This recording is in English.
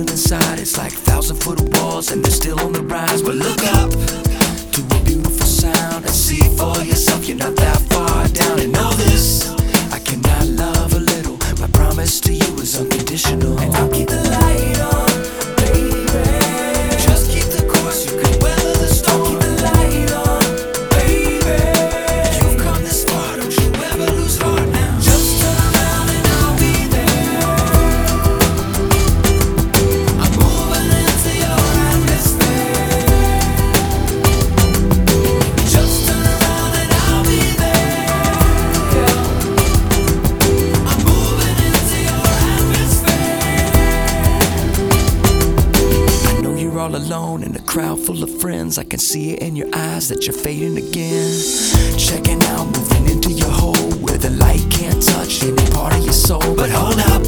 feeling inside. It's like 1,000-foot walls and they're still on the rise. But look up to a beautiful sound and see for yourself you're not that far down. And know this, I cannot love a little. My promise to you is unconditional. And I'll keep the light on, baby. Just keep the course, you can weather the storm. Keep the light on, baby. You've come this far, don't you ever lose heart now. Just turn around and I'll be there. I'm moving into your atmosphere. Just turn around and I'll be there. I'm moving into your atmosphere. I know you're all alone in a crowd full of friends. I can see it in your eyes that you're fading again. Checking out, moving into your hole where the light can't touch any part of your soul. But hold up,